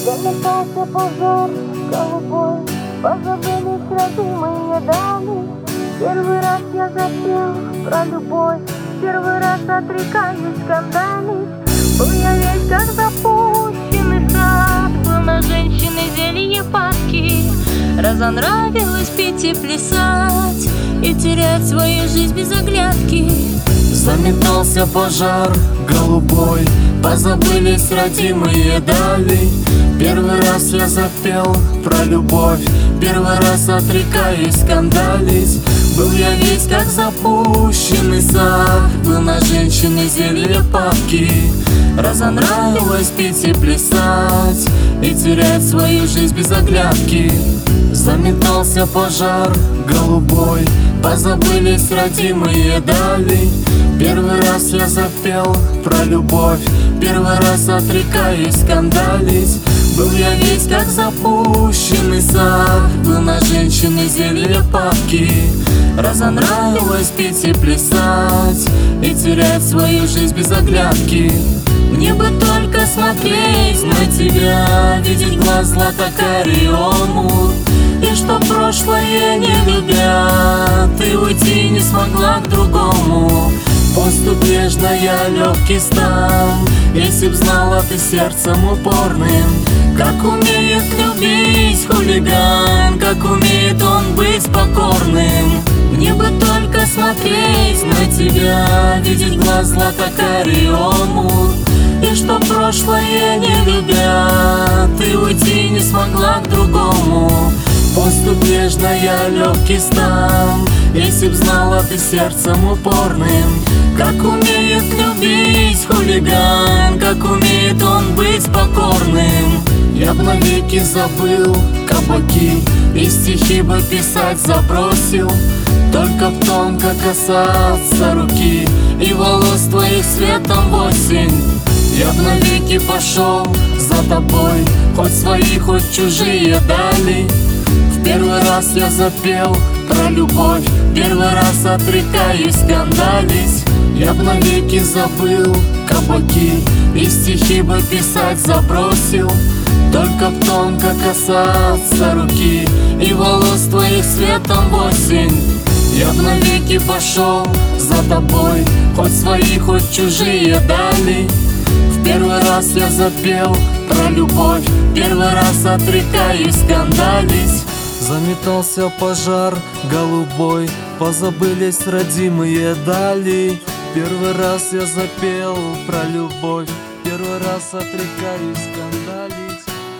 Заметался пожар голубой, позабылись родимые дали. Первый раз я запел про любовь, первый раз отрекаюсь скандалить. Был я весь как запущенный сад, был на женщины зелье падки. Разонравилось пить и плясать, и терять свою жизнь без оглядки. Заметался пожар голубой, позабылись родимые дали. Первый раз я запел про любовь, первый раз отрекаюсь скандалить. Был я весь как запущенный сад, был на женщины зелье падки. Разонравилось пить и плясать, и терять свою жизнь без оглядки. Заметался пожар голубой, позабылись родимые дали. Первый раз я запел про любовь, первый раз отрекаюсь скандалить. Был я весь как запущенный сад, был на женщины зелье падки. Разонравилось пить и плясать, и терять свою жизнь без оглядки. Мне бы только смотреть на тебя, видеть глаз злато-карий, и что прошлое не любя, ты уйти не смогла к другому. Поступ нежно я легкий стан, если б знала ты сердцем упорным, как умеет любить хулиган, как умеет он быть покорным. Мне бы только смотреть на тебя, видеть глаз злато-карий, и что прошлое не любя, ты уйти не смогла к другому. Поступ нежно я легкий стан, если б знала ты сердцем упорным, как умеет любить хулиган, как умеет он быть покорным. Я б навеки забыл кабаки, и стихи бы писать забросил, только б тонко касаться руки и волос твоих светом в осень. Я б навеки пошел за тобой, хоть свои, хоть чужие дали. В первый раз я запел про любовь, первый раз отрекаюсь скандалить. Я б навеки забыл кабаки, и стихи бы писать забросил, только б тонко касаться руки и волос твоих светом в осень. Я б навеки пошел за тобой, хоть свои, хоть чужие дали. В первый раз я запел про любовь, первый раз отрекаюсь скандалить. Заметался пожар голубой, позабылись родимые дали. Первый раз я запел про любовь, первый раз отрекаюсь скандалить.